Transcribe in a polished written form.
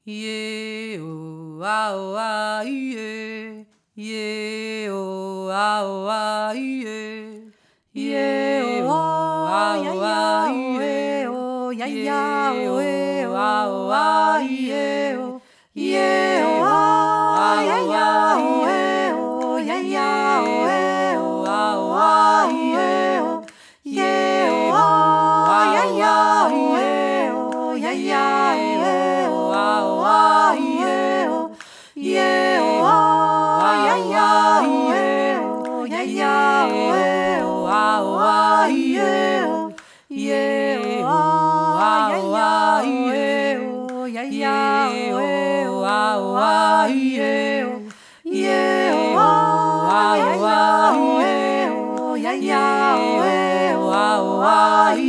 Ye o ah oh ah ye, ye o ah oh ah ye, ye o ah oh ah ye, ye o ah oh ah ye, ye o ah oh ah ye, ye o ah oh ah ye, ye o ah oh ah ye, yeah.